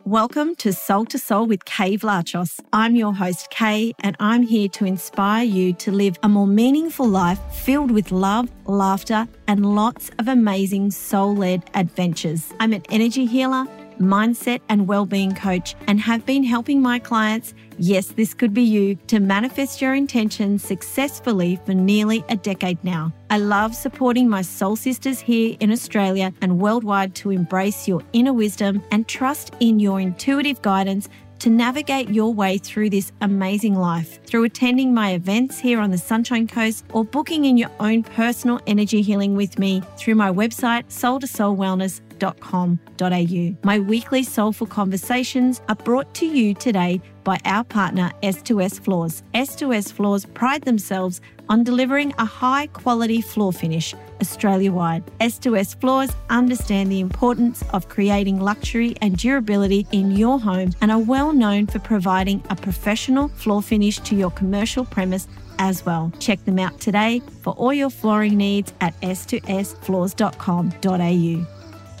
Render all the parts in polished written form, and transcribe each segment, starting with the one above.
Welcome to Soul with Kay Vlachos. I'm your host, Kay, and I'm here to inspire you to live a more meaningful life filled with love, laughter, and lots of amazing soul-led adventures. I'm an energy healer, mindset and well-being coach, and have been helping my clients, yes, this could be you, to manifest your intentions successfully for nearly a decade now. I love supporting my soul sisters here in Australia and worldwide to embrace your inner wisdom and trust in your intuitive guidance to navigate your way through this amazing life through attending my events here on the Sunshine Coast or booking in your own personal energy healing with me through my website, soul2soulwellness.com.au. My weekly soulful conversations are brought to you today by our partner, S2S Floors. S2S Floors pride themselves on delivering a high-quality floor finish Australia-wide. S2S Floors understand the importance of creating luxury and durability in your home and are well known for providing a professional floor finish to your commercial premise as well. Check them out today for all your flooring needs at s2sfloors.com.au.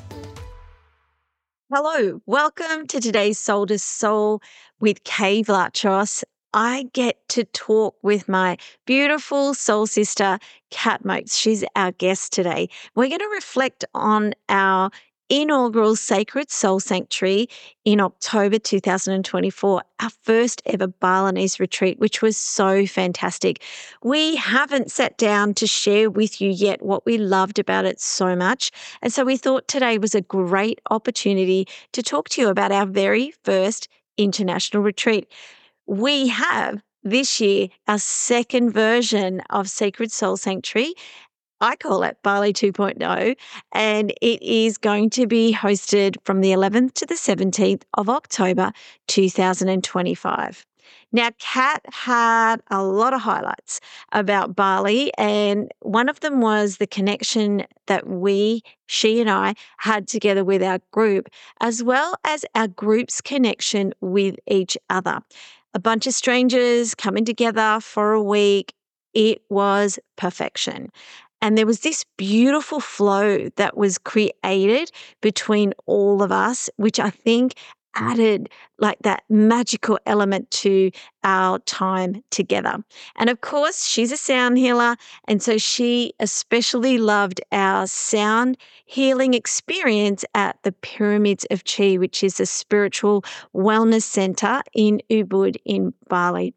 Hello, welcome to today's Soul to Soul with Kay Vlachos. I get to talk with my beautiful soul sister, Kat Moakes. She's our guest today. We're going to reflect on our inaugural Sacred Soul Sanctuary in October 2024, our first ever Balinese retreat, which was so fantastic. We haven't sat down to share with you yet what we loved about it so much. And so we thought today was a great opportunity to talk to you about our very first international retreat. We have this year our second version of Sacred Soul Sanctuary. I call it Bali 2.0, and it is going to be hosted from the 11th to the 17th of October 2025. Now, Kat had a lot of highlights about Bali, and one of them was the connection that she and I had together with our group, as well as our group's connection with each other. A bunch of strangers coming together for a week. It was perfection. And there was this beautiful flow that was created between all of us, which I think added like that magical element to our time together. And of course, she's a sound healer. And so she especially loved our sound healing experience at the Pyramids of Chi, which is a spiritual wellness center in Ubud in Bali.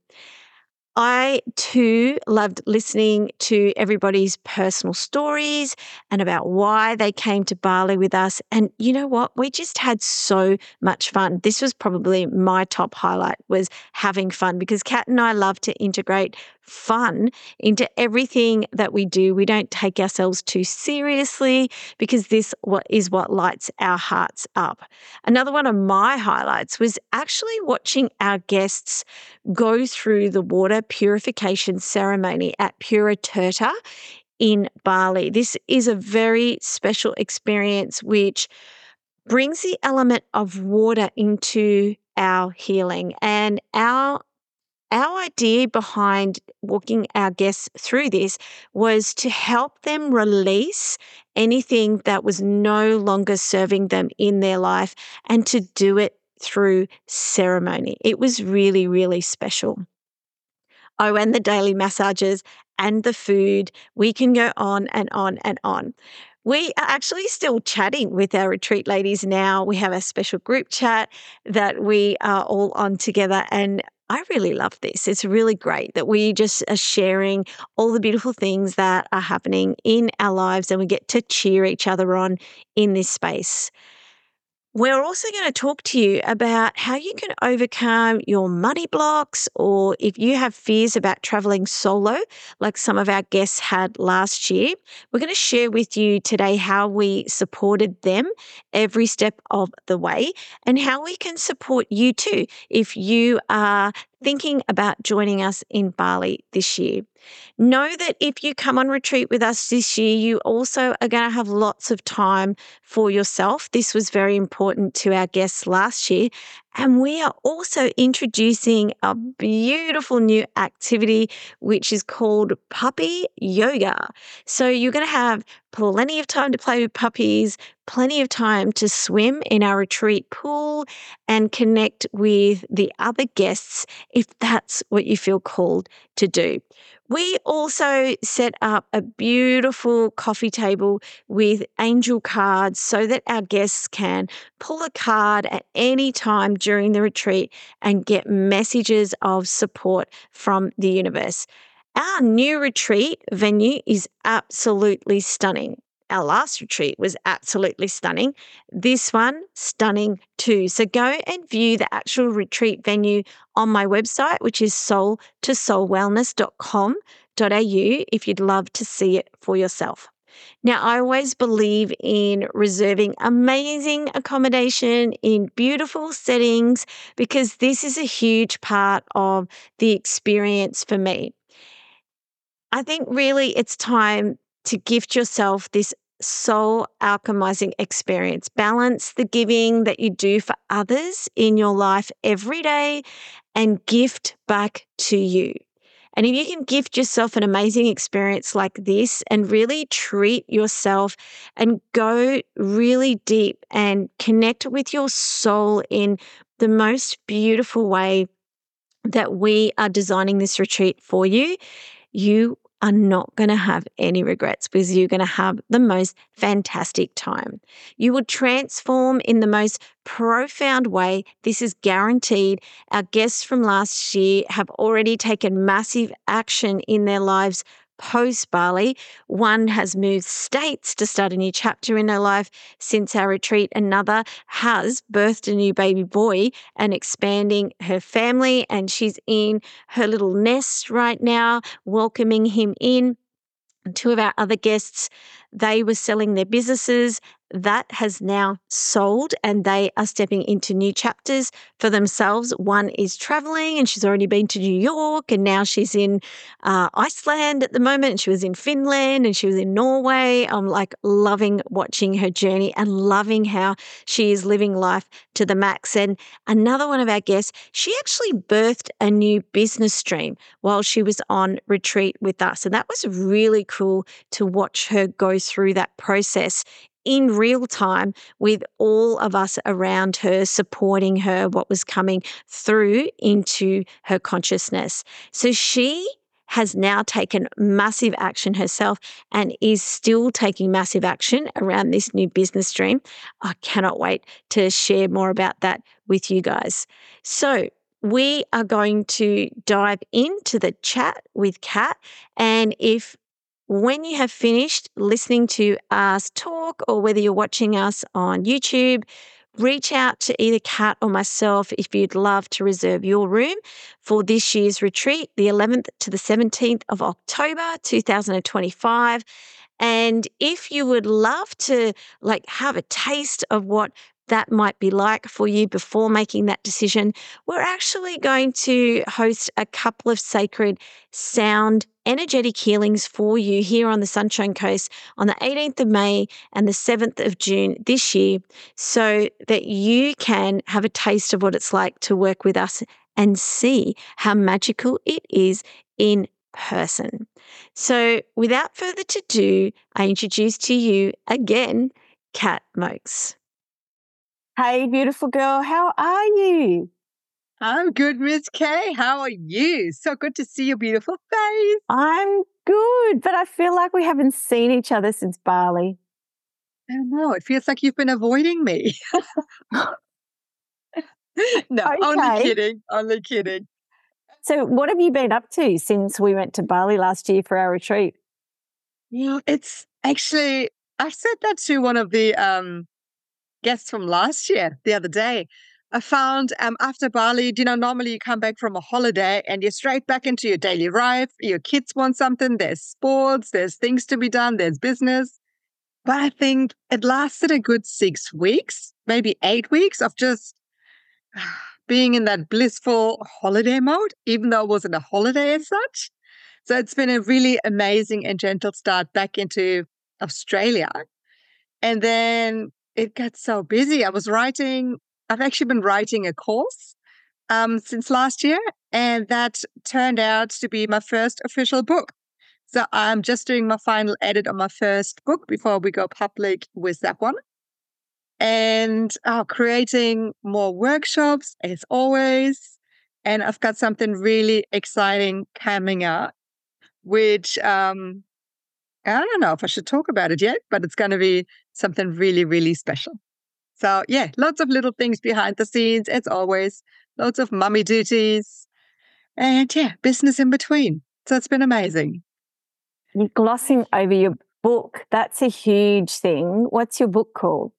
I too loved listening to everybody's personal stories and about why they came to Bali with us. And you know what? We just had so much fun. This was probably my top highlight, was having fun, because Kat and I love to integrate fun into everything that we do. We don't take ourselves too seriously, because this is what lights our hearts up. Another one of my highlights was actually watching our guests go through the water purification ceremony at Pura Tirta in Bali. This is a very special experience which brings the element of water into our healing. And our idea behind walking our guests through this was to help them release anything that was no longer serving them in their life, and to do it through ceremony. It was really, really special. Oh, and the daily massages and the food. We can go on and on and on. We are actually still chatting with our retreat ladies now. We have a special group chat that we are all on together, and I really love this. It's really great that we just are sharing all the beautiful things that are happening in our lives, and we get to cheer each other on in this space. We're also going to talk to you about how you can overcome your money blocks, or if you have fears about traveling solo, like some of our guests had last year. We're going to share with you today how we supported them every step of the way, and how we can support you too if you are thinking about joining us in Bali this year. Know that if you come on retreat with us this year, you also are going to have lots of time for yourself. This was very important to our guests last year, And we are also introducing a beautiful new activity, which is called puppy yoga. So you're going to have plenty of time to play with puppies, plenty of time to swim in our retreat pool and connect with the other guests if that's what you feel called to do. We also set up a beautiful coffee table with angel cards so that our guests can pull a card at any time during the retreat and get messages of support from the universe. Our new retreat venue is absolutely stunning. Our last retreat was absolutely stunning. This one, stunning too. So go and view the actual retreat venue on my website, which is soul2soulwellness.com.au if you'd love to see it for yourself. Now, I always believe in reserving amazing accommodation in beautiful settings because this is a huge part of the experience for me. I think really it's time to gift yourself this soul alchemizing experience. Balance the giving that you do for others in your life every day and gift back to you. And if you can gift yourself an amazing experience like this and really treat yourself and go really deep and connect with your soul in the most beautiful way that we are designing this retreat for you, you are not going to have any regrets because you're going to have the most fantastic time. You will transform in the most profound way. This is guaranteed. Our guests from last year have already taken massive action in their lives post Bali. One has moved states to start a new chapter in her life since our retreat. Another has birthed a new baby boy and expanding her family, and she's in her little nest right now, welcoming him in. Two of our other guests, they were selling their businesses. That has now sold and they are stepping into new chapters for themselves. One is traveling and she's already been to New York and now she's in Iceland at the moment. And she was in Finland and she was in Norway. I'm like loving watching her journey and loving how she is living life to the max. And another one of our guests, she actually birthed a new business stream while she was on retreat with us. And that was really cool to watch her go through that process in real time with all of us around her, supporting her, what was coming through into her consciousness. So she has now taken massive action herself and is still taking massive action around this new business stream. I cannot wait to share more about that with you guys. So we are going to dive into the chat with Kat. And if when you have finished listening to us talk, or whether you're watching us on YouTube, reach out to either Kat or myself if you'd love to reserve your room for this year's retreat, the 11th to the 17th of October, 2025. And if you would love to have a taste of what that might be like for you before making that decision, we're actually going to host a couple of sacred sound energetic healings for you here on the Sunshine Coast on the 18th of May and the 7th of June this year, so that you can have a taste of what it's like to work with us and see how magical it is in person. So without further ado, I introduce to you again, Kat Mokes. Hey, beautiful girl, how are you? I'm good, Miss Kay. How are you? So good to see your beautiful face. I'm good, but I feel like we haven't seen each other since Bali. I don't know. It feels like you've been avoiding me. No, only Okay. kidding. Only kidding. So what have you been up to since we went to Bali last year for our retreat? It's actually, I said that to one of the guests from last year the other day. I found after Bali, normally you come back from a holiday and you're straight back into your daily life. Your kids want something, there's sports, there's things to be done, there's business. But I think it lasted a good 6 weeks, maybe 8 weeks of just being in that blissful holiday mode, even though it wasn't a holiday as such. So it's been a really amazing and gentle start back into Australia. And then it got so busy. I was writing I've actually been writing a course since last year, and that turned out to be my first official book. So I'm just doing my final edit on my first book before we go public with that one. And creating more workshops as always. And I've got something really exciting coming up, which I don't know if I should talk about it yet, but it's going to be something really, really special. So yeah, lots of little things behind the scenes, as always, lots of mummy duties, and yeah, business in between. So it's been amazing. You're glossing over your book. That's a huge thing. What's your book called?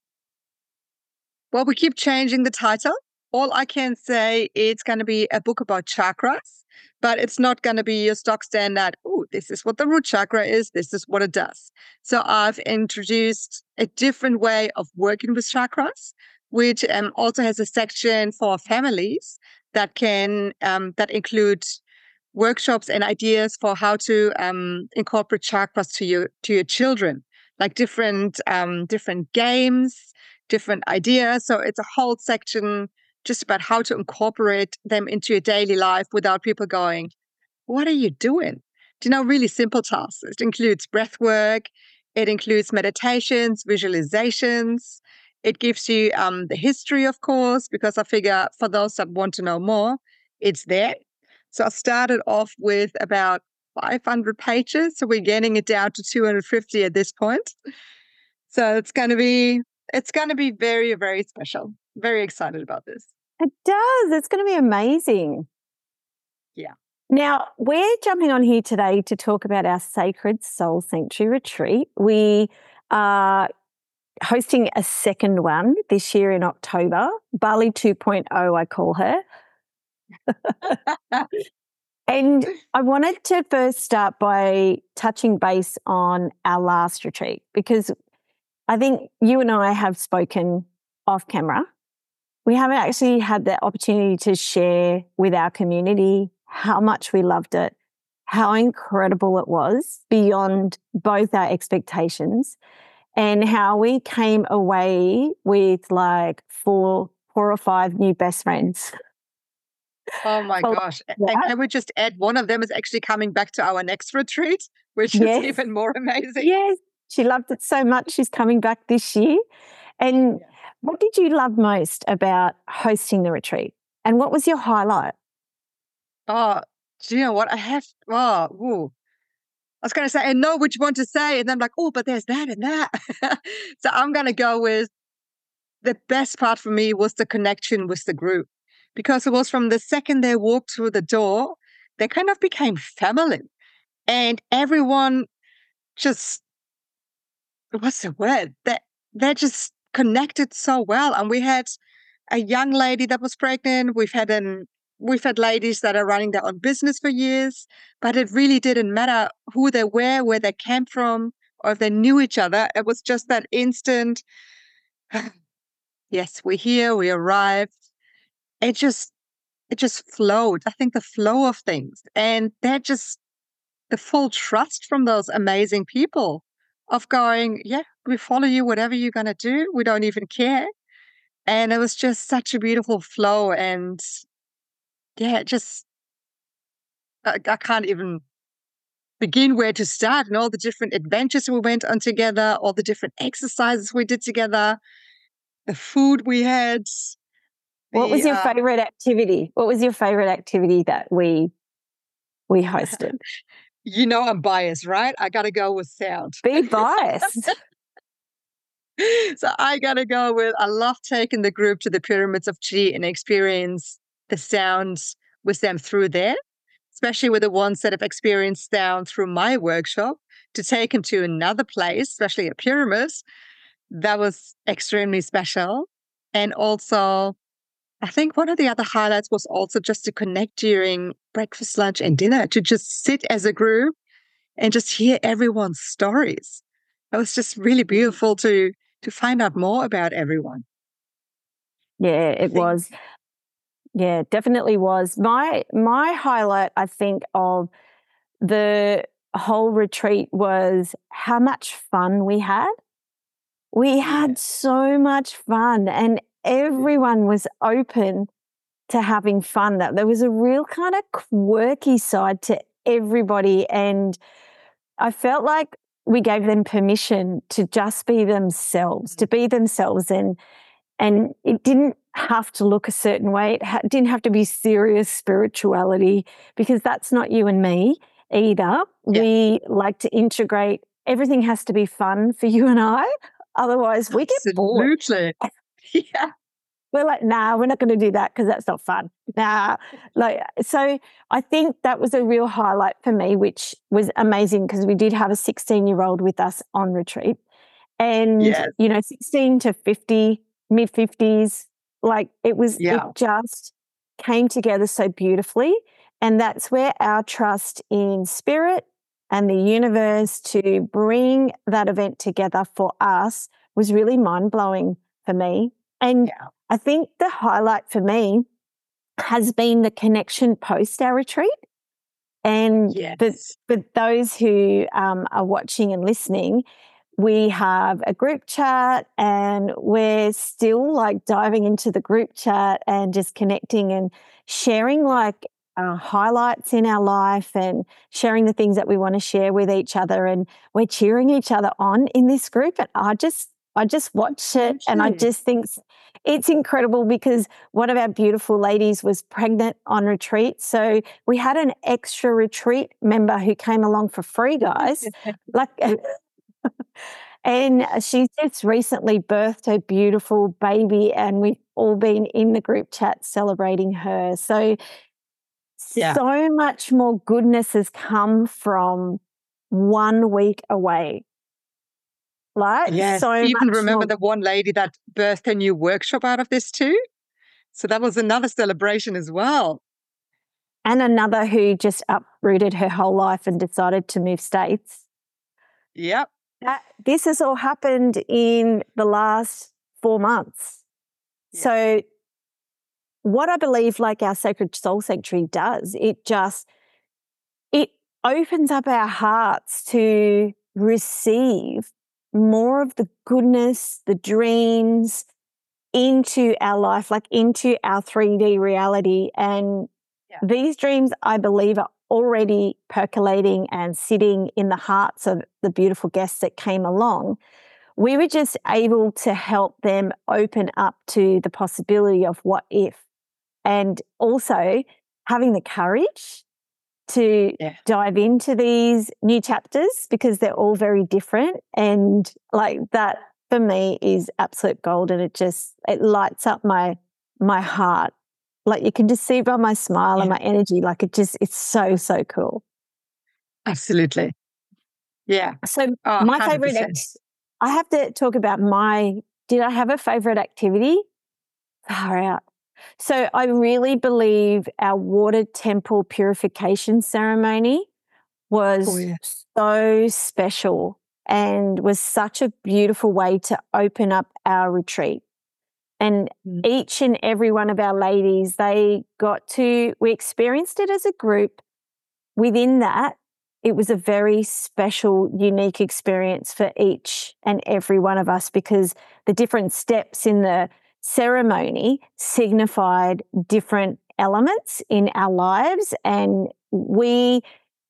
Well, we keep changing the title. All I can say, it's going to be a book about chakras, but it's not going to be your stock standard. Oh, this is what the root chakra is. This is what it does. So I've introduced a different way of working with chakras, which also has a section for families that can that include workshops and ideas for how to incorporate chakras to your children, like different games, different ideas. So it's a whole section just about how to incorporate them into your daily life without people going, "What are you doing?" Really simple tasks. It includes breath work. It includes meditations, visualizations. It gives you the history, of course, because I figure for those that want to know more, it's there. So I started off with about 500 pages. So we're getting it down to 250 at this point. So it's going to be very, very special. Very excited about this. It does. It's going to be amazing. Yeah. Now, we're jumping on here today to talk about our Sacred Soul Sanctuary Retreat. We are hosting a second one this year in October, Bali 2.0, I call her. And I wanted to first start by touching base on our last retreat, because I think you and I have spoken off camera. We haven't actually had the opportunity to share with our community how much we loved it, how incredible it was beyond both our expectations, and how we came away with like four or five new best friends. Oh my gosh. And can we just add one of them is actually coming back to our next retreat, which is even more amazing. Yes, she loved it so much. She's coming back this year. And what did you love most about hosting the retreat? And what was your highlight? Oh, do you know what? I was going to say, I know which one to say. And then I'm like, oh, but there's that and that. So I'm going to go with the best part for me was the connection with the group, because it was from the second they walked through the door, they kind of became family. And everyone just, what's the word? They just connected so well. And we had a young lady that was pregnant. We've had ladies that are running their own business for years, but it really didn't matter who they were, where they came from, or if they knew each other. It was just that instant, yes, we're here, we arrived. It just flowed. I think the flow of things, and that just the full trust from those amazing people of going, yeah, we follow you, whatever you're going to do. We don't even care. And it was just such a beautiful flow. And yeah, I can't even begin where to start, and all the different adventures we went on together, all the different exercises we did together, the food we had. What was your favorite activity? What was your favorite activity that we hosted? I'm biased, right? I got to go with sound. Be biased. So I got to go with, I love taking the group to the Pyramids of Chi and experience the sounds with them through there, especially with the ones that have experienced sound through my workshop, to take them to another place, especially a pyramid. That was extremely special. And also, I think one of the other highlights was also just to connect during breakfast, lunch, and dinner, to just sit as a group and just hear everyone's stories. It was just really beautiful to find out more about everyone. Yeah, it was. Yeah, definitely was. My highlight, I think, of the whole retreat was how much fun we had. We had so much fun, and everyone was open to having fun. That there was a real kind of quirky side to everybody, and I felt like we gave them permission to just be themselves, and it didn't have to look a certain way. It didn't have to be serious spirituality, because that's not you and me either. Yeah. We like to integrate. Everything has to be fun for you and I. Otherwise, we get bored. Absolutely. Yeah. We're like, nah, we're not going to do that because that's not fun. Nah. So I think that was a real highlight for me, which was amazing, because we did have a 16-year-old with us on retreat. And, Yes. 16 to 50, mid 50s, it Yeah. just came together so beautifully. And that's where our trust in spirit and the universe to bring that event together for us was really mind-blowing for me. And Yeah. I think the highlight for me has been the connection post our retreat. And Yes. for those who are watching and listening, we have a group chat, and we're still diving into the group chat and just connecting and sharing highlights in our life, and sharing the things that we want to share with each other. And we're cheering each other on in this group. And I just watch it, and I Absolutely. just think it's incredible, because one of our beautiful ladies was pregnant on retreat. So we had an extra retreat member who came along for free, guys. And she's just recently birthed her beautiful baby, and we've all been in the group chat celebrating her. So, Yeah. so much more goodness has come from 1 week away. Yes. So Even much remember more. the one lady that birthed a new workshop out of this too. So that was another celebration as well. And another who just uprooted her whole life and decided to move states. Yep. This has all happened in the last 4 months. Yeah. So what I believe our Sacred Soul Sanctuary does, it opens up our hearts to receive more of the goodness, the dreams into our life, into our 3D reality. And these dreams, I believe, are already percolating and sitting in the hearts of the beautiful guests that came along. We were just able to help them open up to the possibility of what if, and also having the courage to dive into these new chapters, because they're all very different. And that for me is absolute gold, and it lights up my heart. You can just see by my smile and my energy, it's so, so cool. Absolutely. Yeah. So Oh, my 100%. favorite, I have to talk about did I have a favorite activity? Far out. So I really believe our water temple purification ceremony was so special, and was such a beautiful way to open up our retreat. And each and every one of our ladies, we experienced it as a group. Within that, it was a very special, unique experience for each and every one of us, because the different steps in the ceremony signified different elements in our lives. And we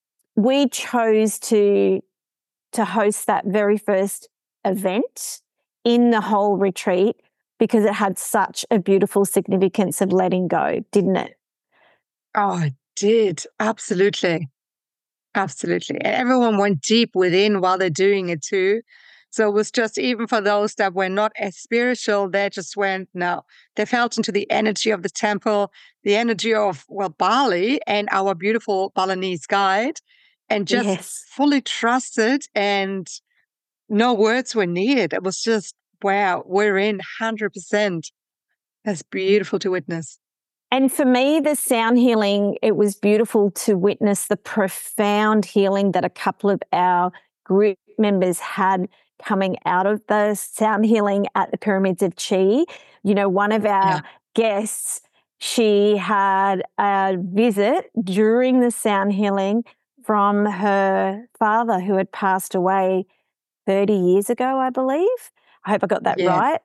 chose to host that very first event in the whole retreat, because it had such a beautiful significance of letting go, didn't it? Oh, it did. Absolutely. Absolutely. And everyone went deep within while they're doing it too. So it was just, even for those that were not as spiritual, they just went, no, they felt into the energy of the temple, the energy of, Bali and our beautiful Balinese guide, and just fully trusted, and no words were needed. It was just, wow, we're in 100%. That's beautiful to witness. And for me, the sound healing, it was beautiful to witness the profound healing that a couple of our group members had coming out of the sound healing at the Pyramids of Chi. One of our guests, she had a visit during the sound healing from her father, who had passed away 30 years ago, I believe. I hope I got that right.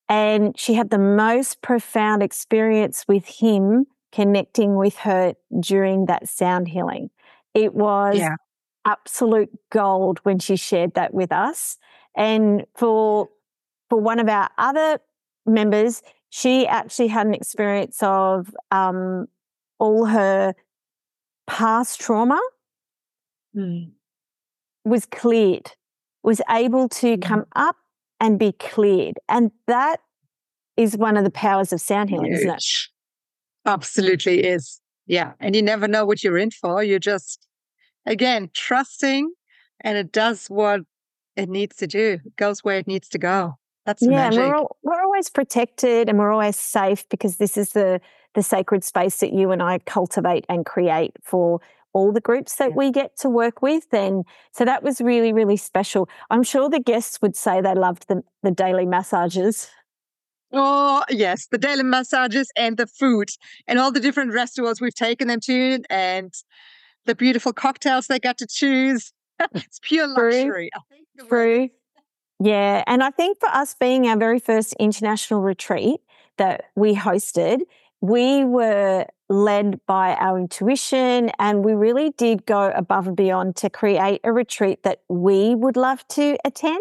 And she had the most profound experience with him connecting with her during that sound healing. It was Yeah. absolute gold when she shared that with us. And for one of our other members, she actually had an experience of all her past trauma Mm. was cleared, was able to come up and be cleared. And that is one of the powers of sound healing, isn't it? Huge. Absolutely is. Yeah. And you never know what you're in for. You're just, again, trusting, and it does what it needs to do. It goes where it needs to go. That's the Yeah, and magic. we're always protected and we're always safe because this is the sacred space that you and I cultivate and create for all the groups that we get to work with. And so that was really, really special. I'm sure the guests would say they loved the daily massages. Oh, yes, the daily massages and the food and all the different restaurants we've taken them to and the beautiful cocktails they got to choose. It's pure luxury. I think the word- True. Yeah. And I think for us being our very first international retreat that we hosted, we were led by our intuition and we really did go above and beyond to create a retreat that we would love to attend.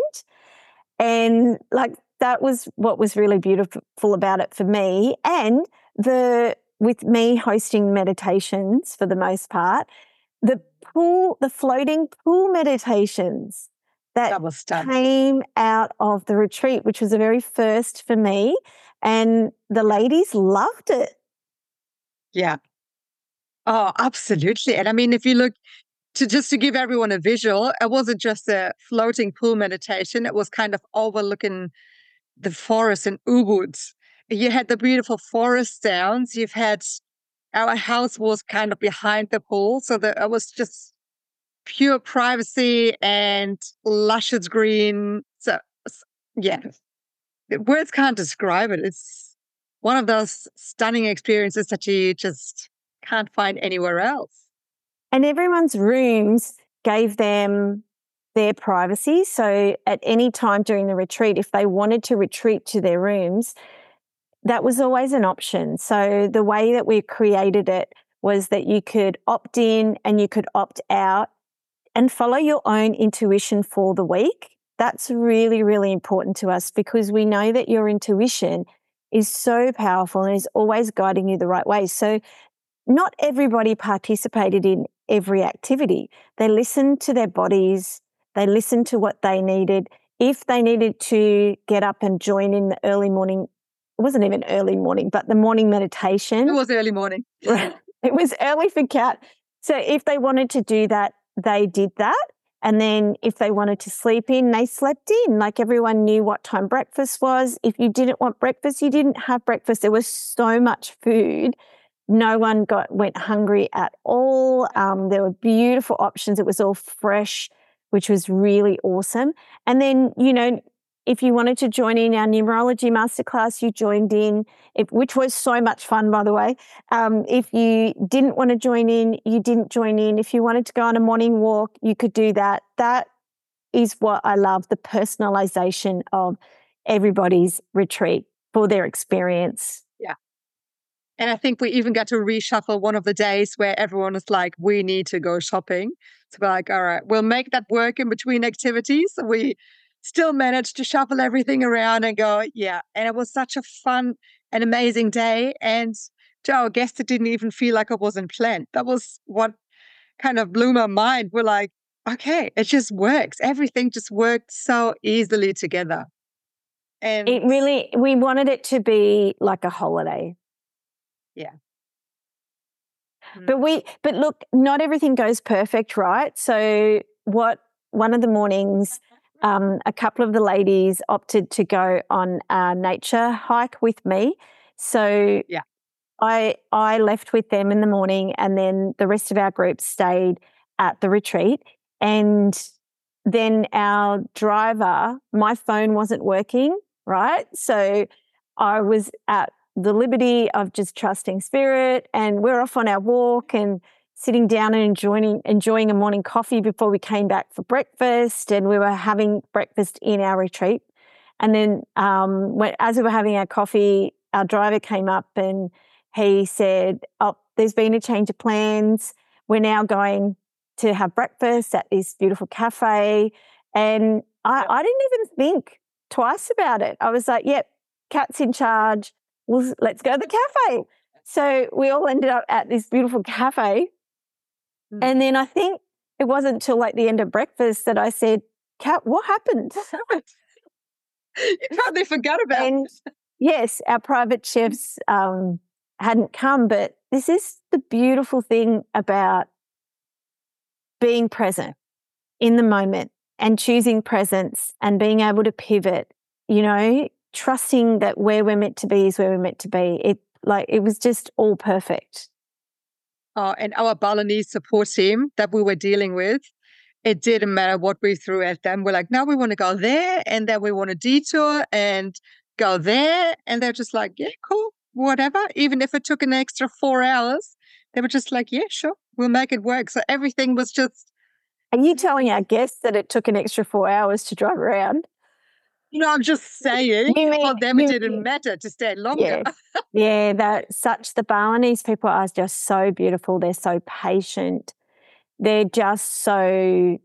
And like that was what was really beautiful about it for me. And with me hosting meditations for the most part, the floating pool meditations that was stunning. came out of the retreat, which was the very first for me. And the ladies loved it. Yeah. Oh, absolutely. And I mean, if you look to give everyone a visual, it wasn't just a floating pool meditation. It was kind of overlooking the forest in Ubud. You had the beautiful forest sounds. You've had our house was kind of behind the pool, so that it was just pure privacy and luscious green. So yeah, words can't describe it. It's one of those stunning experiences that you just can't find anywhere else. And everyone's rooms gave them their privacy. So at any time during the retreat, if they wanted to retreat to their rooms, that was always an option. So the way that we created it was that you could opt in and you could opt out and follow your own intuition for the week. That's really, really important to us because we know that your intuition is so powerful and is always guiding you the right way. So not everybody participated in every activity. They listened to their bodies. They listened to what they needed. If they needed to get up and join in the early morning, it wasn't even early morning, but the morning meditation. It was early morning. It was early for Kat. So if they wanted to do that, they did that. And then if they wanted to sleep in, they slept in. Like everyone knew what time breakfast was. If you didn't want breakfast, you didn't have breakfast. There was so much food. No one went hungry at all. There were beautiful options. It was all fresh, which was really awesome. And then, if you wanted to join in our numerology masterclass, you joined in, which was so much fun, by the way. If you didn't want to join in, you didn't join in. If you wanted to go on a morning walk, you could do that. That is what I love, the personalization of everybody's retreat for their experience. Yeah. And I think we even got to reshuffle one of the days where everyone was like, we need to go shopping. So we're like, all right, we'll make that work in between activities. So we still managed to shuffle everything around and go, yeah. And it was such a fun and amazing day. And to our guests, it didn't even feel like it wasn't planned. That was what kind of blew my mind. We're like, okay, it just works. Everything just worked so easily together. And we wanted it to be like a holiday. Yeah. But look, not everything goes perfect, right? So one of the mornings, a couple of the ladies opted to go on a nature hike with me. So yeah. I left with them in the morning and then the rest of our group stayed at the retreat. And then our driver, my phone wasn't working, right? So I was at the liberty of just trusting spirit and we're off on our walk and sitting down and enjoying a morning coffee before we came back for breakfast. And we were having breakfast in our retreat. And then as we were having our coffee, our driver came up and he said, "Oh, there's been a change of plans. We're now going to have breakfast at this beautiful cafe." And I didn't even think twice about it. I was like, "Yep, Kat's in charge. Well, let's go to the cafe." So we all ended up at this beautiful cafe. And then I think it wasn't till like the end of breakfast that I said, "Kat, what happened?" You probably forgot about And it. yes, our private chefs hadn't come, but this is the beautiful thing about being present in the moment and choosing presence and being able to pivot, trusting that where we're meant to be is where we're meant to be. It was just all perfect. And our Balinese support team that we were dealing with, it didn't matter what we threw at them. We're like, no, we want to go there, and then we want to detour and go there. And they're just like, yeah, cool, whatever. Even if it took an extra 4 hours, they were just like, yeah, sure, we'll make it work. So everything was just, Are you telling our guests that it took an extra 4 hours to drive around? I'm just saying, You mean for them, it didn't matter to stay longer. Yeah, the Balinese people are just so beautiful. They're so patient. They're just so,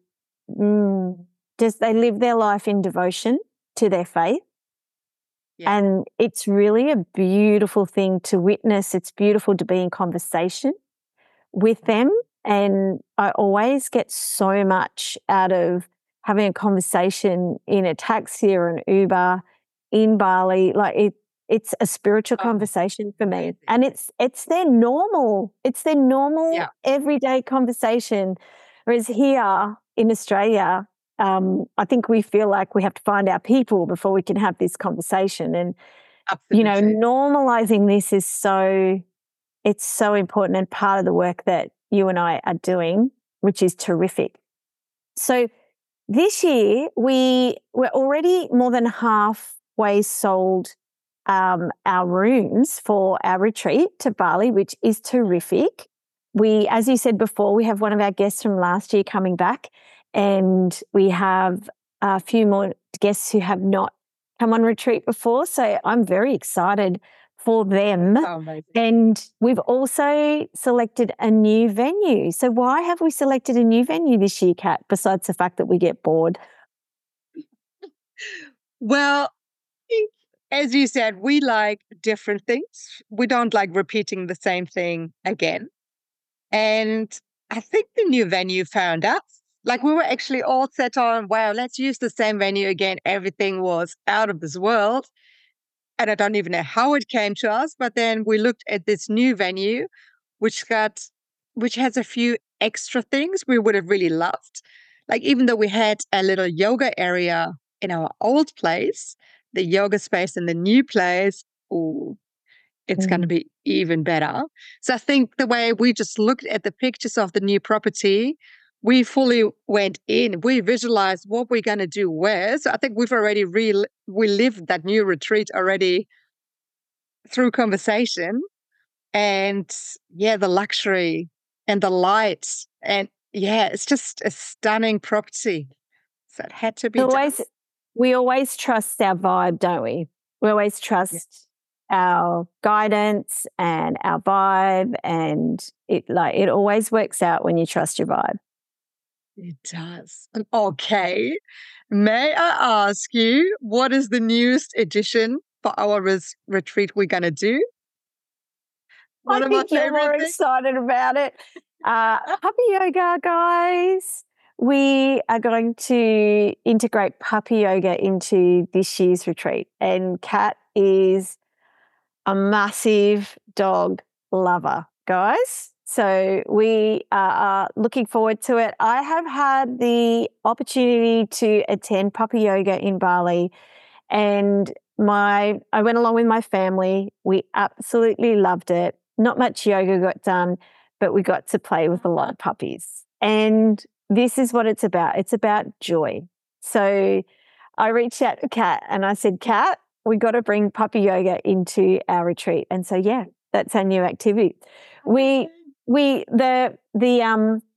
they live their life in devotion to their faith. Yeah. And it's really a beautiful thing to witness. It's beautiful to be in conversation with them. And I always get so much out of having a conversation in a taxi or an Uber in Bali. Like it's a spiritual conversation for me. And it's their normal everyday conversation. Whereas here in Australia, I think we feel like we have to find our people before we can have this conversation. And, Absolutely. normalizing this is it's so important and part of the work that you and I are doing, which is terrific. So this year, we're already more than halfway sold our rooms for our retreat to Bali, which is terrific. As you said before, we have one of our guests from last year coming back, and we have a few more guests who have not come on retreat before. So I'm very excited for them. Oh, amazing. And we've also selected a new venue. So why have we selected a new venue this year, Kat, besides the fact that we get bored? Well, as you said, we like different things. We don't like repeating the same thing again. And I think the new venue found us. Like we were actually all set on, wow, let's use the same venue again. Everything was out of this world. And I don't even know how it came to us. But then we looked at this new venue, which has a few extra things we would have really loved. Like even though we had a little yoga area in our old place, the yoga space in the new place, ooh, it's going to be even better. So I think the way we just looked at the pictures of the new property, we fully went in, we visualized what we're going to do where. So I think we've already we lived that new retreat already through conversation. And yeah, the luxury and the lights. And yeah, it's just a stunning property. So it had to be done. We always trust our vibe, don't we? We always trust our guidance and our vibe, and it always works out when you trust your vibe. It does. Okay. May I ask you, what is the newest edition for our retreat we're going to do? I think you're more excited about it. Puppy yoga, guys. We are going to integrate puppy yoga into this year's retreat. And Kat is a massive dog lover, guys. So we are looking forward to it. I have had the opportunity to attend puppy yoga in Bali, and I went along with my family. We absolutely loved it. Not much yoga got done, but we got to play with a lot of puppies. And this is what it's about. It's about joy. So I reached out to Kat and I said, Kat, we got to bring puppy yoga into our retreat. And so, yeah, that's our new activity. The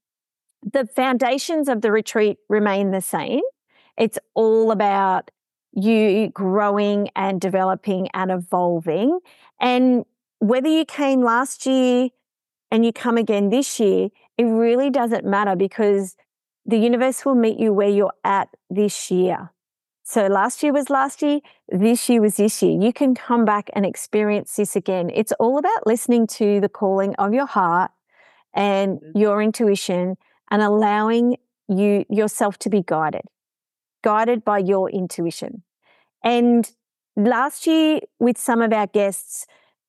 foundations of the retreat remain the same. It's all about you growing and developing and evolving. And whether you came last year and you come again this year, it really doesn't matter because the universe will meet you where you're at this year. So last year was last year, this year was this year. You can come back and experience this again. It's all about listening to the calling of your heart and your intuition and allowing yourself to be guided by your intuition. And last year with some of our guests,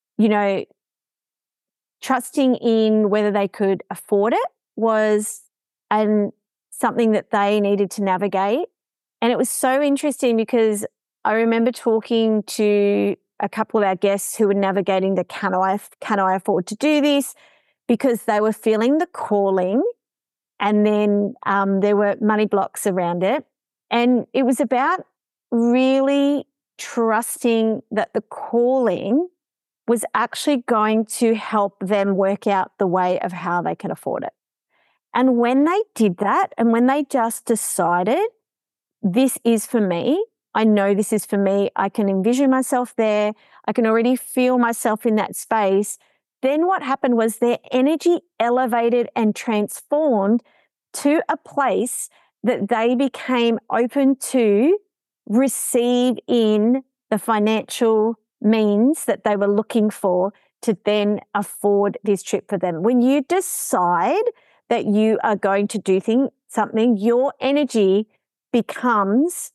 trusting in whether they could afford it was something that they needed to navigate. And it was so interesting because I remember talking to a couple of our guests who were navigating the can I afford to do this, because they were feeling the calling and then there were money blocks around it. And it was about really trusting that the calling was actually going to help them work out the way of how they can afford it. And when they did that, and when they just decided, this is for me, I know this is for me, I can envision myself there, I can already feel myself in that space, then what happened was their energy elevated and transformed to a place that they became open to receive in the financial means that they were looking for to then afford this trip for them. When you decide that you are going to do something, your energy becomes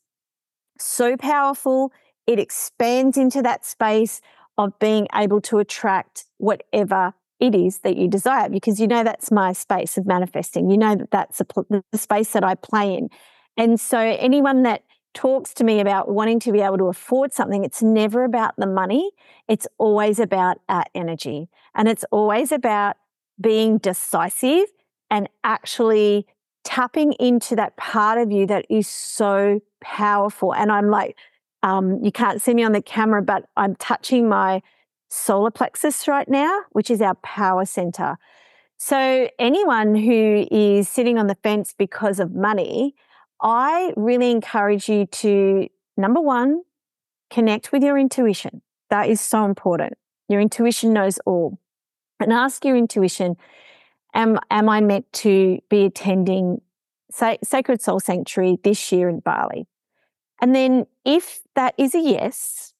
so powerful, it expands into that space of being able to attract whatever it is that you desire, because that's my space of manifesting. That's the space that I play in. And so anyone that talks to me about wanting to be able to afford something, it's never about the money. It's always about our energy. And it's always about being decisive and actually tapping into that part of you that is so powerful. And I'm like, you can't see me on the camera, but I'm touching my solar plexus right now, which is our power center. So anyone who is sitting on the fence because of money, I really encourage you to, number one, connect with your intuition. That is so important. Your intuition knows all. And ask your intuition, am I meant to be attending Sacred Soul Sanctuary this year in Bali? And then if that is a yes,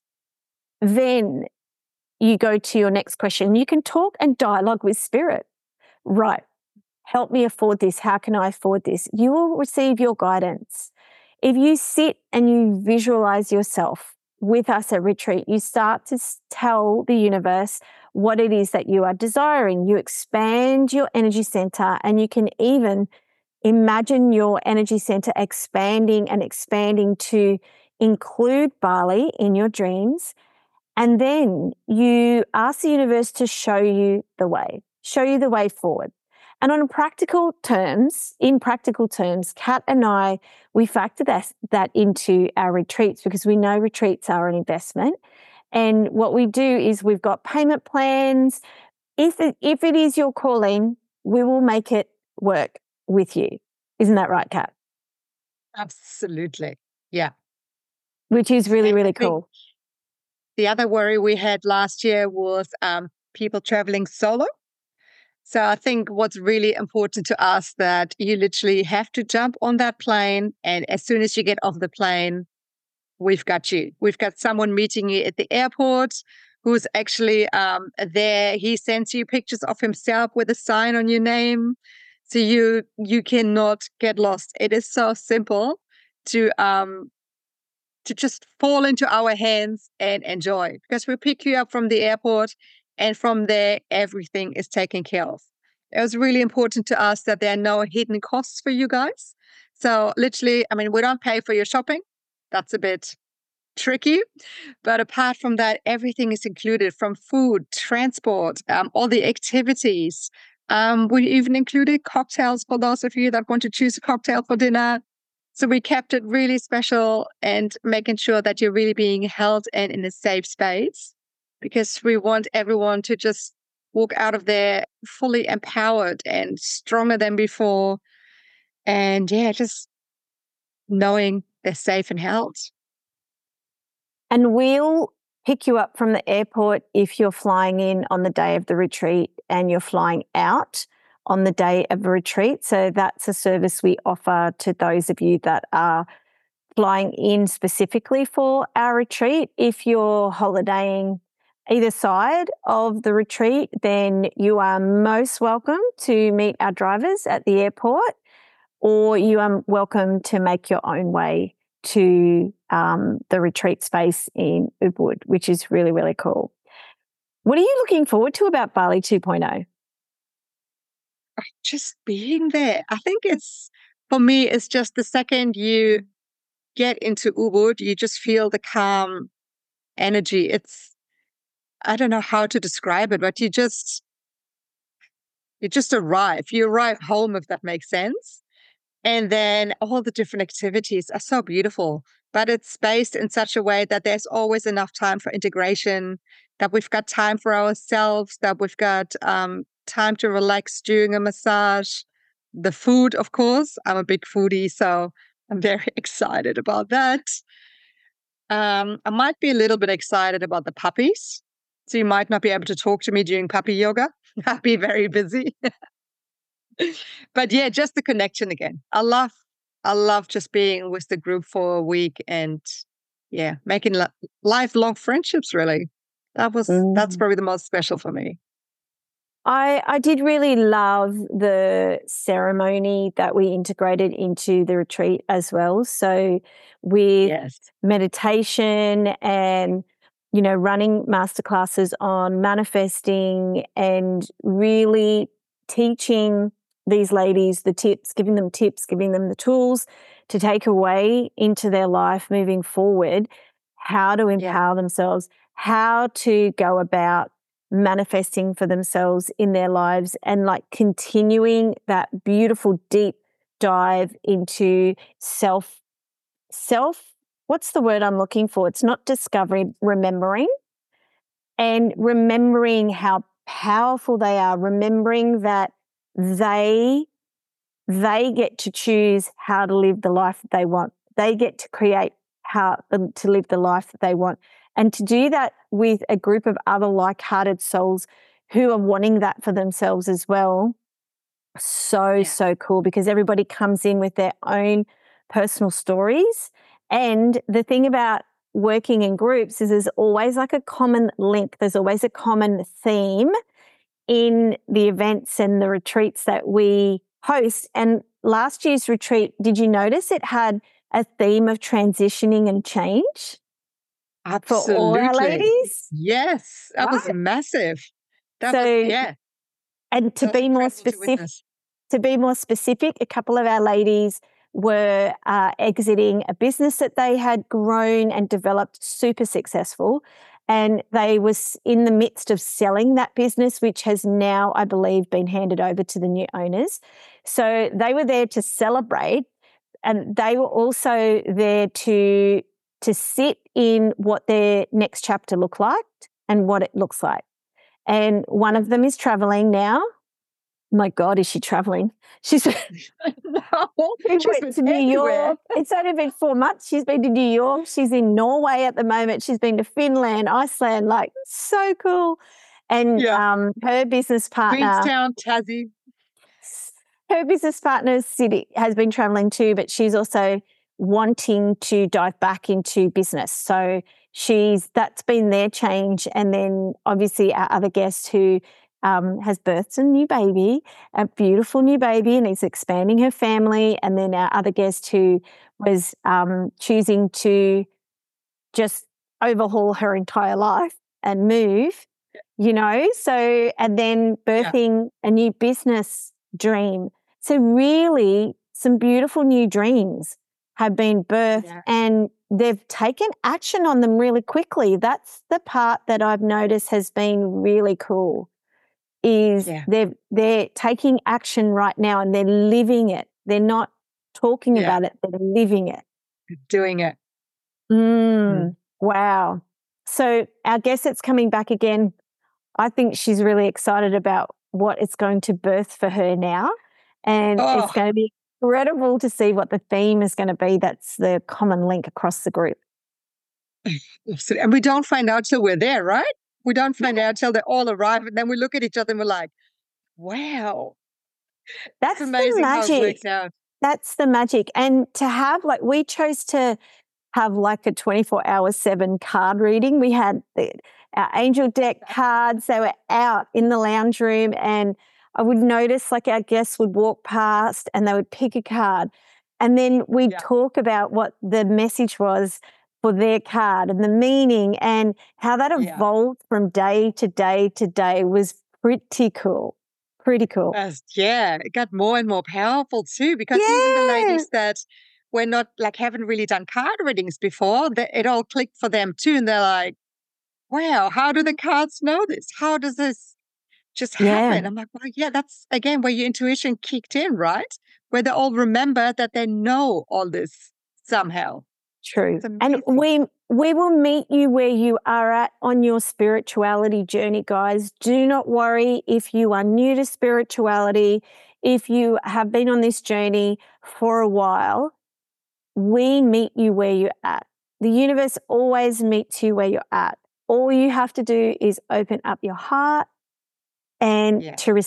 then you go to your next question. You can talk and dialogue with spirit. Right. Help me afford this. How can I afford this? You will receive your guidance. If you sit and you visualize yourself with us at retreat, you start to tell the universe what it is that you are desiring. You expand your energy center, and you can even imagine your energy center expanding and expanding to include Bali in your dreams. And then you ask the universe to show you the way forward. And in practical terms, Kat and I, we factor that into our retreats because we know retreats are an investment. And what we do is we've got payment plans. If it is your calling, we will make it work with you. Isn't that right, Kat? Absolutely. Yeah. Which is really, really cool. The other worry we had last year was people traveling solo. So I think what's really important to us that you literally have to jump on that plane, and as soon as you get off the plane, we've got you. We've got someone meeting you at the airport who's actually there. He sends you pictures of himself with a sign on your name, so you cannot get lost. It is so simple to just fall into our hands and enjoy, because we pick you up from the airport, and from there, everything is taken care of. It was really important to us that there are no hidden costs for you guys. So literally, we don't pay for your shopping. That's a bit tricky. But apart from that, everything is included, from food, transport, all the activities. We even included cocktails for those of you that want to choose a cocktail for dinner. So we kept it really special and making sure that you're really being held and in a safe space, because we want everyone to just walk out of there fully empowered and stronger than before. And yeah, just knowing they're safe and held. And we'll pick you up from the airport if you're flying in on the day of the retreat and you're flying out on the day of the retreat. So that's a service we offer to those of you that are flying in specifically for our retreat. If you're holidaying either side of the retreat, then you are most welcome to meet our drivers at the airport, or you are welcome to make your own way to the retreat space in Ubud, which is really, really cool. What are you looking forward to about Bali 2.0? Just being there. I think for me, it's just the second you get into Ubud, you just feel the calm energy. I don't know how to describe it, but you just arrive. You arrive home, if that makes sense. And then all the different activities are so beautiful, but it's spaced in such a way that there's always enough time for integration, that we've got time for ourselves, that we've got time to relax during a massage. The food, of course, I'm a big foodie, so I'm very excited about that. I might be a little bit excited about the puppies. So you might not be able to talk to me during puppy yoga. I'll be very busy. But yeah, just the connection again. I love just being with the group for a week and making lifelong friendships, really. That's probably the most special for me. I did really love the ceremony that we integrated into the retreat as well. So with meditation and, running masterclasses on manifesting and really teaching these ladies the tips, giving them the tools to take away into their life moving forward, how to empower themselves, how to go about manifesting for themselves in their lives, and like continuing that beautiful deep dive into self, what's the word I'm looking for? It's not discovery, remembering how powerful they are, remembering that they get to choose how to live the life that they want. They get to create how to live the life that they want. And to do that with a group of other like-hearted souls who are wanting that for themselves as well. So cool, because everybody comes in with their own personal stories. And the thing about working in groups is there's always like a common link. There's always a common theme in the events and the retreats that we host. And last year's retreat, did you notice it had a theme of transitioning and change? Absolutely. For all our ladies? Yes, that was massive. And to be more specific, a couple of our ladies were exiting a business that they had grown and developed super successful. And they was in the midst of selling that business, which has now, I believe, been handed over to the new owners. So they were there to celebrate, and they were also there to sit in what their next chapter looked like and what it looks like. And one of them is traveling now. My God, is she traveling? She's went to New York. It's only been 4 months. She's been to New York. She's in Norway at the moment. She's been to Finland, Iceland, like so cool. And her business partner, Queenstown, Tassie. Her business partner, City, has been traveling too, but she's also wanting to dive back into business. So that's been their change. And then obviously our other guest who has birthed a new baby, a beautiful new baby, and is expanding her family. And then our other guest who was choosing to just overhaul her entire life and move, so, and then birthing a new business dream. So really some beautiful new dreams have been birthed and they've taken action on them really quickly. That's the part that I've noticed has been really cool. They're taking action right now and they're living it. They're not talking about it, they're living it. Doing it. Wow. So our guest that's coming back again, I think she's really excited about what it's going to birth for her now. And it's going to be incredible to see what the theme is going to be. That's the common link across the group. Absolutely. And we don't find out till we're there, right? We don't find out till they all arrive, and then we look at each other and we're like, wow, it's That's the amazing how it magic. works out. That's the magic. And to have, like, we chose to have like a 24/7 card reading. We had our angel deck cards, they were out in the lounge room, and I would notice like our guests would walk past and they would pick a card. And then we'd Yeah. talk about what the message was for their card and the meaning, and how that Yeah. evolved from day to day to day was pretty cool. Pretty cool. Yeah, it got more and more powerful too, because even the Yeah. ladies that were not like haven't really done card readings before, it all clicked for them too. And they're like, wow, how do the cards know this? How does this just happen? Yeah. I'm like, well, yeah, that's again where your intuition kicked in, right? Where they all remember that they know all this somehow. True. It's And amazing. we will meet you where you are at on your spirituality journey, guys. Do not worry if you are new to spirituality, if you have been on this journey for a while, we meet you where you're at. The universe always meets you where you're at. All you have to do is open up your heart and Yeah. to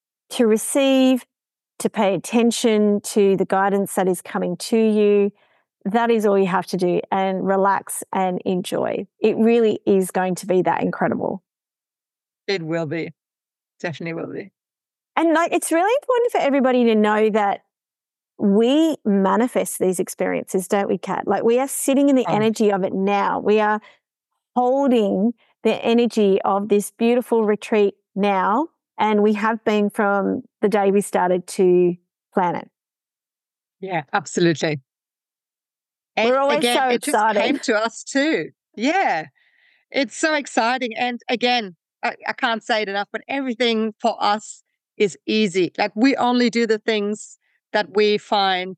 receive, to pay attention to the guidance that is coming to you. That is all you have to do, and relax and enjoy. It really is going to be that incredible. It will be. Definitely will be. And like, it's really important for everybody to know that we manifest these experiences, don't we, Kat? Like, we are sitting in the Oh, energy of it now. We are holding the energy of this beautiful retreat now, and we have been from the day we started to plan it. yeah, absolutely. And We're always again, so it just came excited. to us too. Yeah. It's so exciting. And again, I can't say it enough, but everything for us is easy. Like we only do the things that we find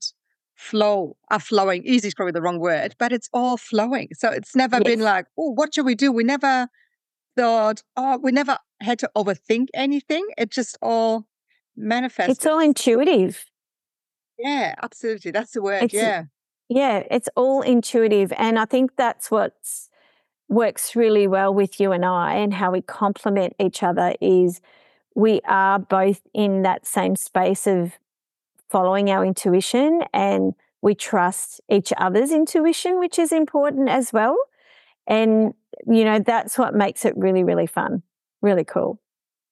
are flowing. Easy is probably the wrong word, but it's all flowing. So it's never been Yes. like, oh, what should we do? We never thought, we never had to overthink anything. It just all manifested. It's all intuitive. Yeah, absolutely. That's the word. It's Yeah. Yeah, it's all intuitive. And I think that's what works really well with you and I, and how we complement each other is we are both in that same space of following our intuition, and we trust each other's intuition, which is important as well. And, that's what makes it really, really fun, really cool.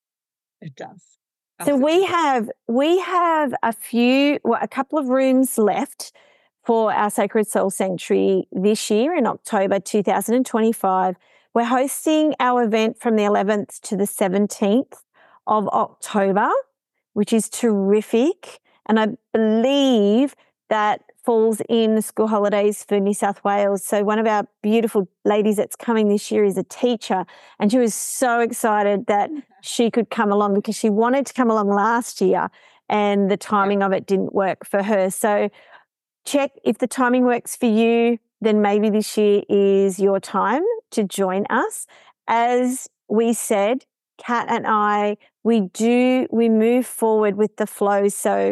It does. So we Absolutely. have a couple of rooms left for our Sacred Soul Sanctuary this year in October 2025. We're hosting our event from the 11th to the 17th of October, which is terrific. And I believe that falls in the school holidays for New South Wales. So one of our beautiful ladies that's coming this year is a teacher, and she was so excited that she could come along, because she wanted to come along last year and the timing of it didn't work for her. So check if the timing works for you, then maybe this year is your time to join us. As we said, Kat and I, we move forward with the flow. So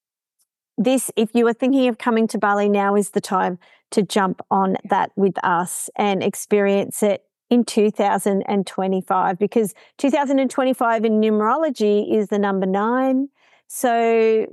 if you are thinking of coming to Bali, now is the time to jump on that with us and experience it in 2025, because 2025 in numerology is the number 9. So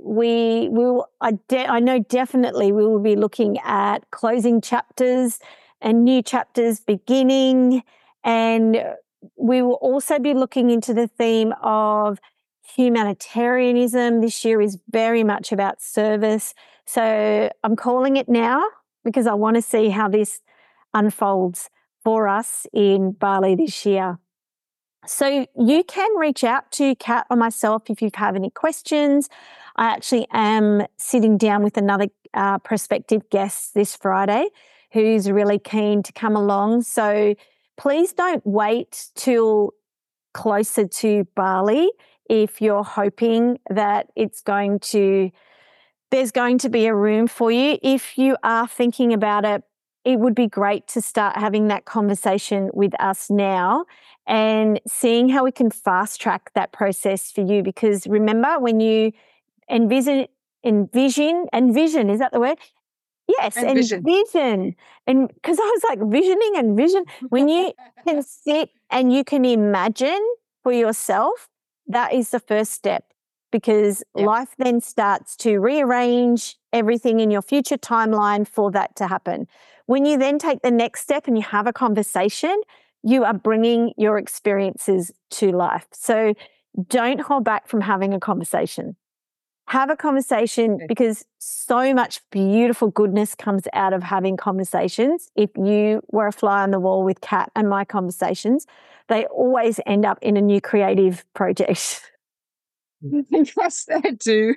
I know definitely we will be looking at closing chapters and new chapters beginning. And we will also be looking into the theme of humanitarianism. This year is very much about service. So I'm calling it now because I want to see how this unfolds for us in Bali this year. So you can reach out to Kat or myself if you have any questions. I actually am sitting down with another prospective guest this Friday who's really keen to come along. So please don't wait till closer to Bali if you're hoping that there's going to be a room for you. If you are thinking about it, it would be great to start having that conversation with us now and seeing how we can fast track that process for you. Because remember, when you envision, is that the word? Yes, And and vision. vision. And because I was like visioning and vision, when you can sit and you can imagine for yourself, that is the first step, because Yep. life then starts to rearrange everything in your future timeline for that to happen. When you then take the next step and you have a conversation, you are bringing your experiences to life. So don't hold back from having a conversation. Have a conversation, Okay. because so much beautiful goodness comes out of having conversations. If you were a fly on the wall with Kat and my conversations, they always end up in a new creative project. Yes, they do.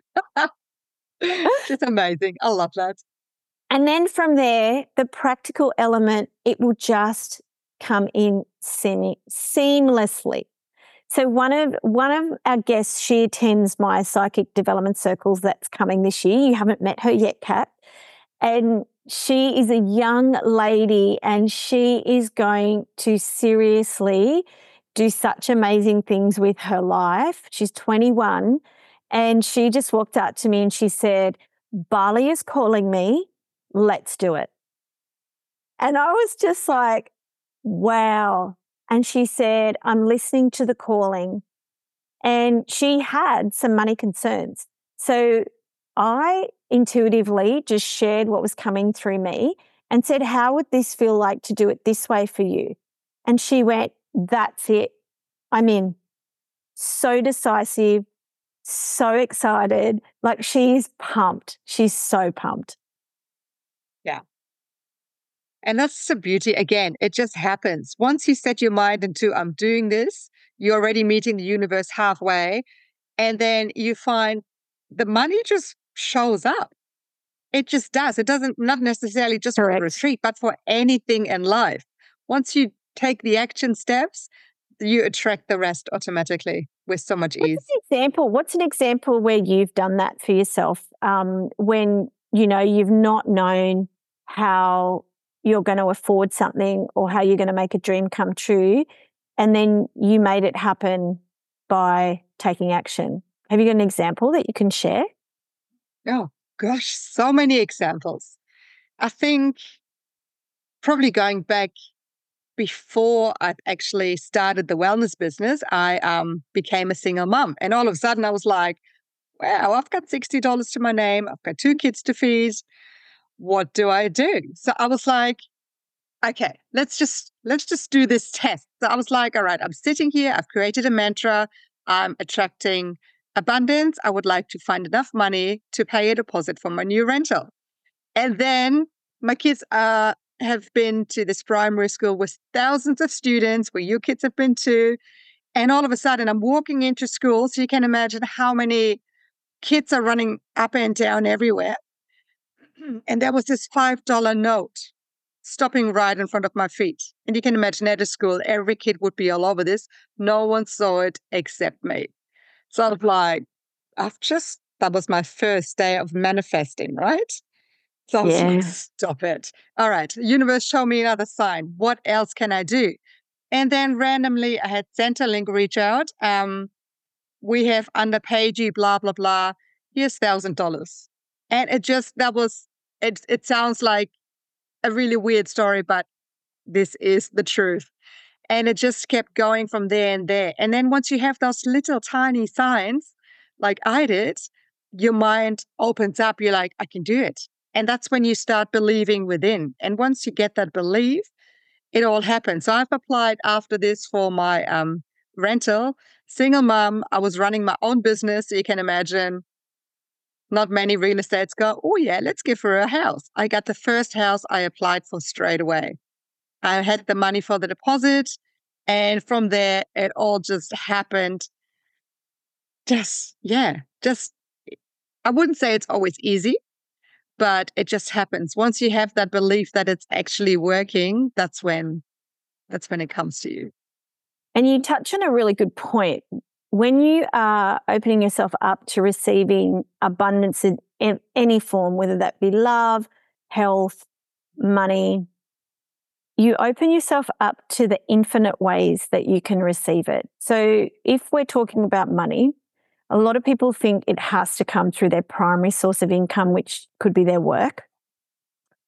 Just amazing. I love that. And then from there, the practical element, it will just come in seamlessly. So one of our guests, she attends my psychic development circles that's coming this year. You haven't met her yet, Kat. And she is a young lady, and she is going to seriously do such amazing things with her life. She's 21, and she just walked up to me and she said, "Bali is calling me. Let's do it." And I was just like, wow. And she said, "I'm listening to the calling." And she had some money concerns. So I intuitively just shared what was coming through me and said, "How would this feel like to do it this way for you?" And she went, "That's it. I'm in." So decisive, so excited. Like, she's pumped. She's so pumped. Yeah. And that's the beauty. Again, it just happens. Once you set your mind into, I'm doing this, you're already meeting the universe halfway. And then you find the money just shows up. It just does. It doesn't, not necessarily just for the Correct. retreat, but for anything in life. Once you take the action steps, you attract the rest automatically with so much ease. What's an example where you've done that for yourself, when, you know, you've not known how you're going to afford something or how you're going to make a dream come true, and then you made it happen by taking action? Have you got an example that you can share? Oh, gosh, so many examples. I think probably going back before I actually started the wellness business, I became a single mom. And all of a sudden I was like, wow, I've got $60 to my name. I've got 2 kids to feed. What do I do? So I was like, okay, let's just do this test. So I was like, all right, I'm sitting here. I've created a mantra. I'm attracting abundance. I would like to find enough money to pay a deposit for my new rental. And then my kids have been to this primary school with thousands of students, where your kids have been to. And all of a sudden, I'm walking into school. So you can imagine how many kids are running up and down everywhere. And there was this $5 note stopping right in front of my feet. And you can imagine at a school, every kid would be all over this. No one saw it except me. So I was like, that was my first day of manifesting, right? So I was like, Yeah. stop it. All right, universe, show me another sign. What else can I do? And then randomly, I had Centrelink reach out. We have underpaid you, blah, blah, blah. Here's $1,000. And it sounds like a really weird story, but this is the truth. And it just kept going from there and there. And then once you have those little tiny signs, like I did, your mind opens up. You're like, I can do it. And that's when you start believing within. And once you get that belief, it all happens. So I've applied after this for my rental. Single mom, I was running my own business. So you can imagine, not many real estates go, oh yeah, let's give her a house. I got the first house I applied for straight away. I had the money for the deposit. And from there, it all just happened. I wouldn't say it's always easy, but it just happens. Once you have that belief that it's actually working, that's when it comes to you. And you touch on a really good point. When you are opening yourself up to receiving abundance in any form, whether that be love, health, money, you open yourself up to the infinite ways that you can receive it. So if we're talking about money, a lot of people think it has to come through their primary source of income, which could be their work.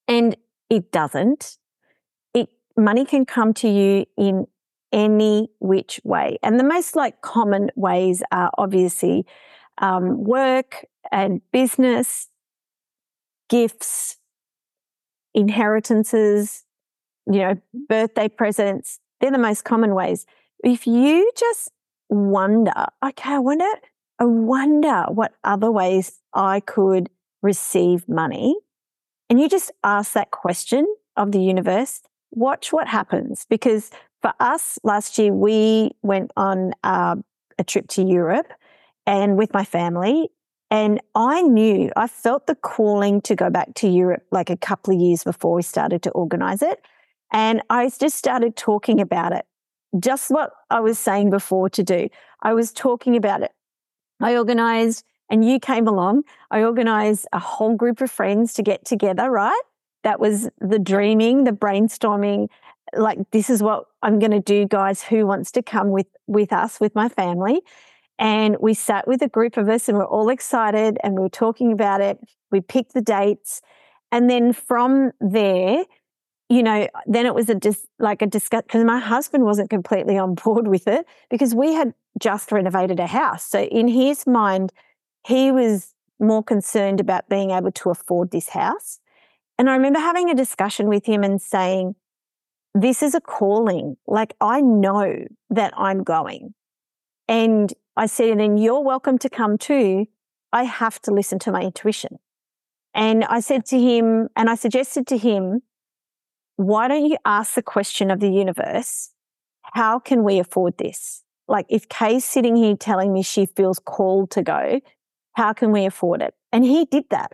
And it doesn't. Money can come to you in any which way. And the most common ways are obviously work and business, gifts, inheritances, birthday presents. They're the most common ways. If you just wonder, okay, I wonder what other ways I could receive money, and you just ask that question of the universe, watch what happens. Because for us last year, we went on a trip to Europe and with my family, and I felt the calling to go back to Europe like a couple of years before we started to organize it. And I just started talking about it, just what I was saying before to do. I was talking about it. I organized, and you came along, I organized a whole group of friends to get together, right? That was the dreaming, the brainstorming, this is what I'm going to do, guys. Who wants to come with us, with my family? And we sat with a group of us and we're all excited and we were talking about it. We picked the dates. And then from there, then it was a discussion, because my husband wasn't completely on board with it because we had just renovated a house. So in his mind, he was more concerned about being able to afford this house. And I remember having a discussion with him and saying, this is a calling. I know that I'm going. And I said, and you're welcome to come too. I have to listen to my intuition. And I said to him, and I suggested to him, why don't you ask the question of the universe, how can we afford this? If Kay's sitting here telling me she feels called to go, how can we afford it? And he did that.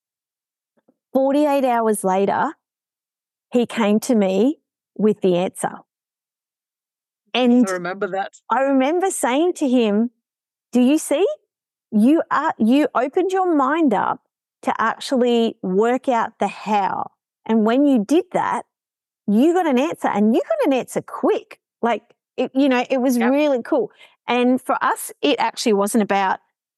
48 hours later, he came to me with the answer. And I remember that. I remember saying to him, do you see? You opened your mind up to actually work out the how. And when you did that, you got an answer, and you got an answer quick. It was really cool. And for us, it actually wasn't about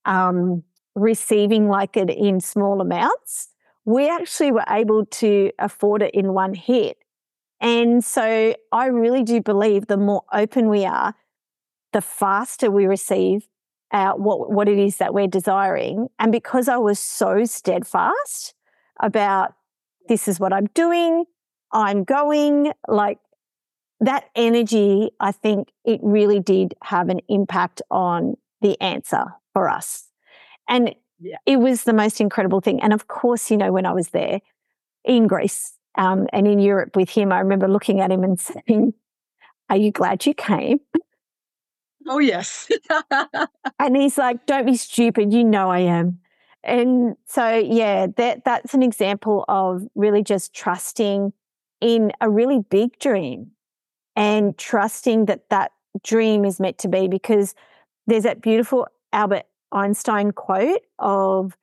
receiving it in small amounts. We actually were able to afford it in one hit. And so I really do believe the more open we are, the faster we receive what it is that we're desiring. And because I was so steadfast about this is what I'm doing, I'm going, that energy, I think it really did have an impact on the answer for us. And it was the most incredible thing. And of course, when I was there in Greece and in Europe with him, I remember looking at him and saying, are you glad you came? Oh, yes. And he's like, don't be stupid. I am. And so, that's an example of really just trusting in a really big dream and trusting that dream is meant to be, because there's that beautiful Albert Einstein quote of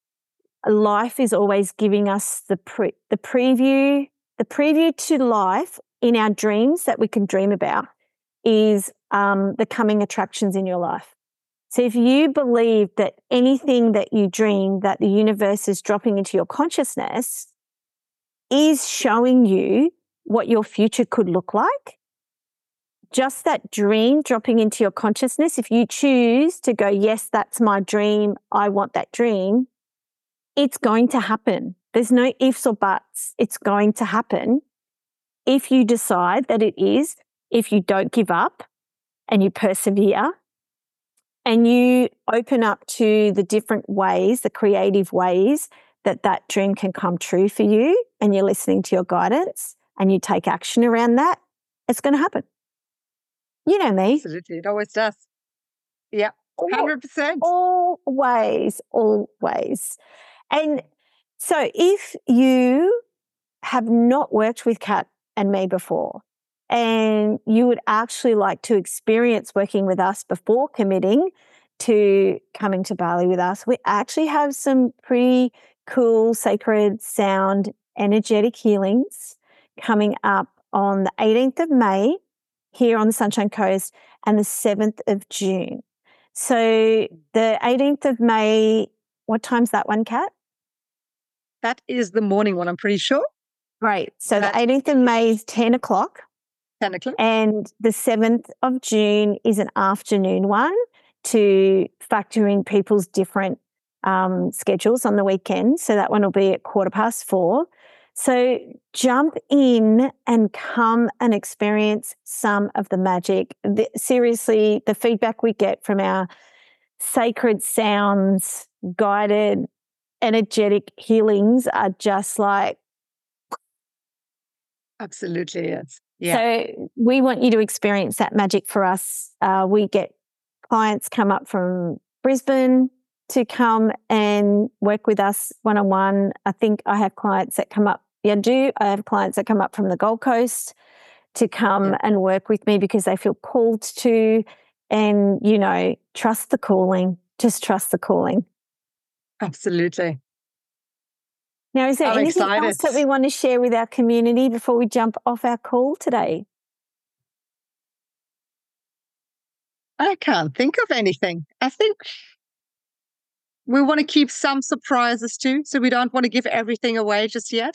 life is always giving us the preview to life in our dreams that we can dream about is the coming attractions in your life. So if you believe that anything that you dream that the universe is dropping into your consciousness is showing you what your future could look like, just that dream dropping into your consciousness, if you choose to go, yes, that's my dream, I want that dream, it's going to happen. There's no ifs or buts. It's going to happen if you decide that it is, if you don't give up and you persevere and you open up to the different ways, the creative ways that dream can come true for you, and you're listening to your guidance and you take action around that, it's going to happen. You know me. Absolutely. It always does. Yeah. 100%. Always. And so if you have not worked with Kat and me before, and you would actually like to experience working with us before committing to coming to Bali with us, we actually have some pretty cool sacred sound energetic healings coming up on the 18th of May here on the Sunshine Coast and the 7th of June. So the 18th of May, what time's that one, Kat? That is the morning one, I'm pretty sure. Great. So the That 18th of May is 10 o'clock. 10 o'clock. And the 7th of June is an afternoon one to factor in people's different schedules on the weekend. So that one will be at 4:15. So jump in and come and experience some of the magic. Seriously, the feedback we get from our sacred sounds, guided, energetic healings are just like, Absolutely, yes. Yeah. so we want you to experience that magic for us. We get clients come up from Brisbane to come and work with us one-on-one. I think I have clients that come up. Yeah, I have clients that come up from the Gold Coast to come and work with me because they feel called to. And, trust the calling. Just trust the calling. Absolutely. Now, is there I'm anything else that excited. we want to share with our community before we jump off our call today? I can't think of anything. I think we want to keep some surprises too, so we don't want to give everything away just yet.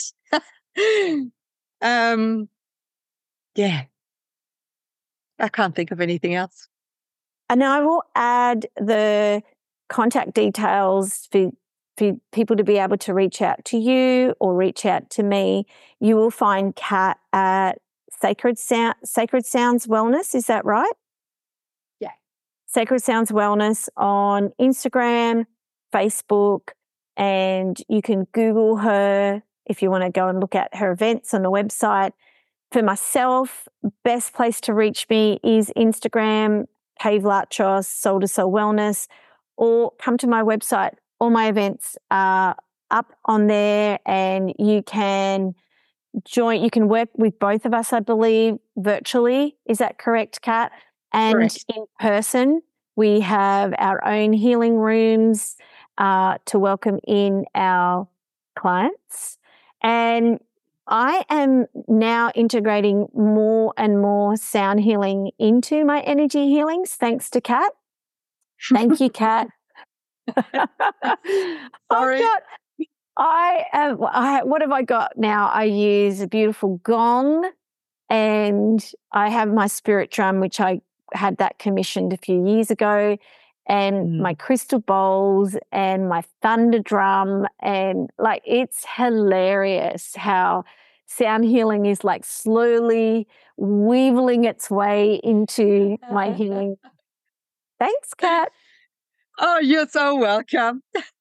Yeah, I can't think of anything else. And I will add the contact details for people to be able to reach out to you or reach out to me. You will find Kat at Sacred Sounds Wellness. Is that right? Yeah. Sacred Sounds Wellness on Instagram, Facebook, and you can Google her if you want to go and look at her events on the website. For myself, best place to reach me is Instagram, Kay Vlachos, Soul to Soul Wellness, or come to my website. All my events are up on there and you can join. You can work with both of us, I believe, virtually. Is that correct, Kat? And Correct. in person, we have our own healing rooms to welcome in our clients. And I am now integrating more and more sound healing into my energy healings, thanks to Kat. Thank you, Kat. Sorry. What have I got now? I use a beautiful gong and I have my spirit drum, which I had that commissioned a few years ago, and my crystal bowls and my thunder drum. And it's hilarious how sound healing is slowly weaving its way into my healing. Thanks, Kat. Oh, you're so welcome.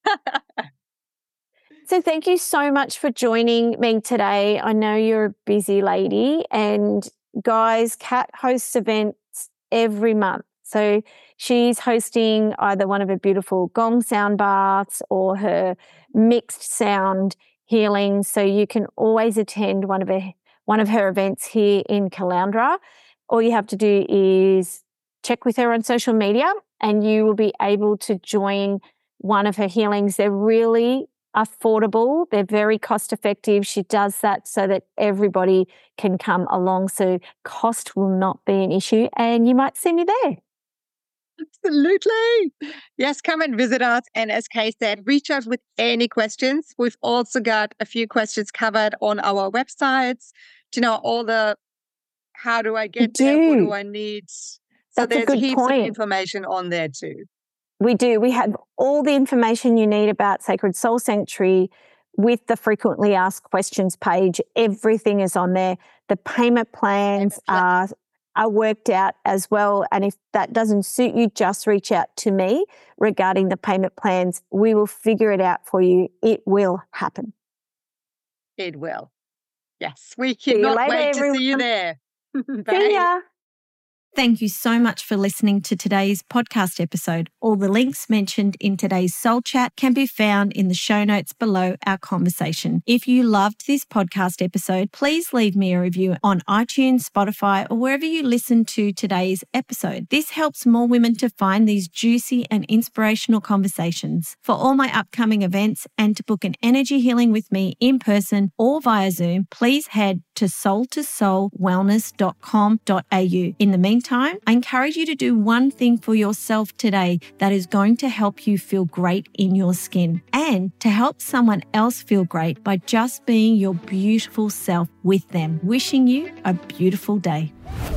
So thank you so much for joining me today. I know you're a busy lady, and guys, Kat hosts events every month. So she's hosting either one of her beautiful gong sound baths or her mixed sound healing. So you can always attend one of her events here in Caloundra. All you have to do is check with her on social media and you will be able to join one of her healings. They're really affordable. They're very cost effective. She does that so that everybody can come along. So cost will not be an issue and you might see me there. Absolutely. Yes, come and visit us. And as Kay said, reach out with any questions. We've also got a few questions covered on our websites. All the how do I get there? What do I need? So That's a there's good heaps point. of information on there too. We do. We have all the information you need about Sacred Soul Sanctuary with the frequently asked questions page. Everything is on there. The payment plans are worked out as well. And if that doesn't suit you, just reach out to me regarding the payment plans. We will figure it out for you. It will happen. It will. Yes, we cannot wait to see you there. Bye. See ya. Thank you so much for listening to today's podcast episode. All the links mentioned in today's Soul Chat can be found in the show notes below our conversation. If you loved this podcast episode, please leave me a review on iTunes, Spotify, or wherever you listen to today's episode. This helps more women to find these juicy and inspirational conversations. For all my upcoming events and to book an energy healing with me in person or via Zoom, please head to soultosoulwellness.com.au. In the meantime, time, I encourage you to do one thing for yourself today that is going to help you feel great in your skin and to help someone else feel great by just being your beautiful self with them. Wishing you a beautiful day.